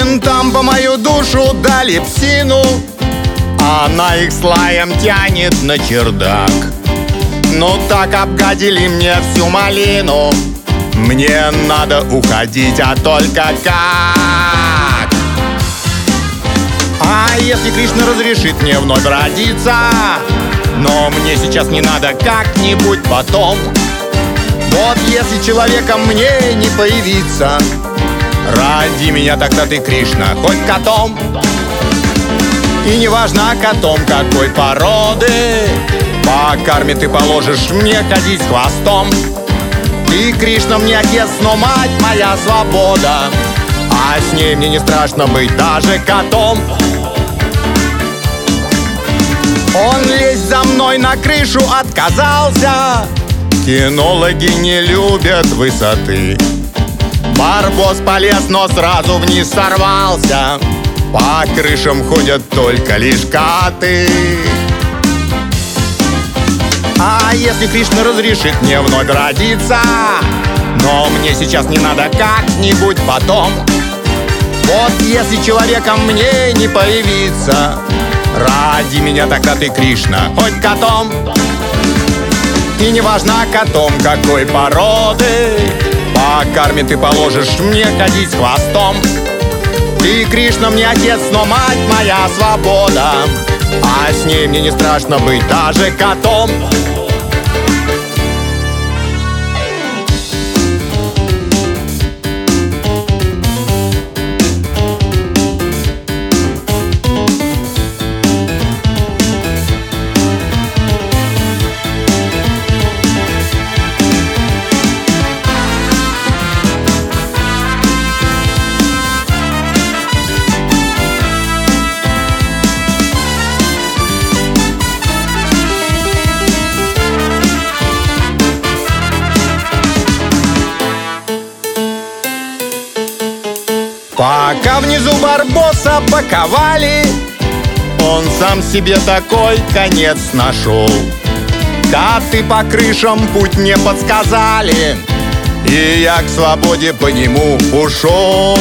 ментам по мою душу дали псину. Она их с лаем тянет на чердак. Ну так обгадили мне всю малину. Мне надо уходить, а только как? А если Кришна разрешит мне вновь родиться? Но мне сейчас не надо, как-нибудь потом. Вот если человеком мне не появиться, роди меня тогда ты, Кришна, хоть котом. И неважно котом какой породы, по карме ты положишь мне ходить с хвостом. Ты, Кришна, мне отец, но мать моя свобода, а с ней мне не страшно быть даже котом. Он лезть за мной на крышу отказался. Кинологи не любят высоты. Барбос полез, но сразу вниз сорвался. По крышам ходят только лишь коты. А если Кришна разрешит мне вновь родиться? Но мне сейчас не надо, как-нибудь потом. Вот если человеком мне не появиться, роди меня тогда ты, Кришна, хоть котом. И неважно котом какой породы, по карме ты положишь мне ходить с хвостом. Ты, Кришна, мне отец, но мать моя свобода, а с ней мне не страшно быть даже котом. Пока внизу Барбоса паковали, он сам себе такой конец нашел. Коты по крышам путь мне подсказали, и я к свободе по нему ушел.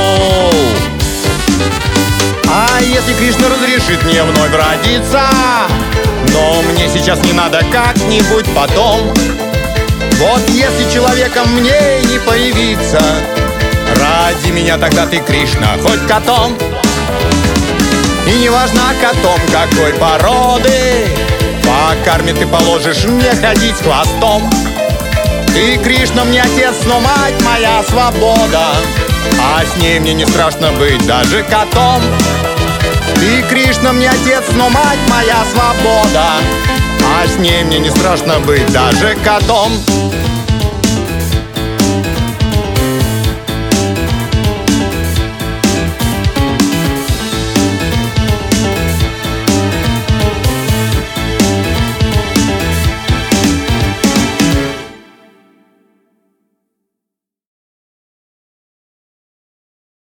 А если Кришна разрешит мне вновь родиться? Но мне сейчас не надо, как-нибудь потом. Вот если человеком мне не появиться, роди меня тогда ты, Кришна, хоть котом. И неважно котом какой породы, по карме ты положишь мне ходить с хвостом. Ты, Кришна, мне отец, но мать моя свобода, а с ней мне не страшно быть даже котом. Ты, Кришна, мне отец, но мать моя свобода, а с ней мне не страшно быть даже котом.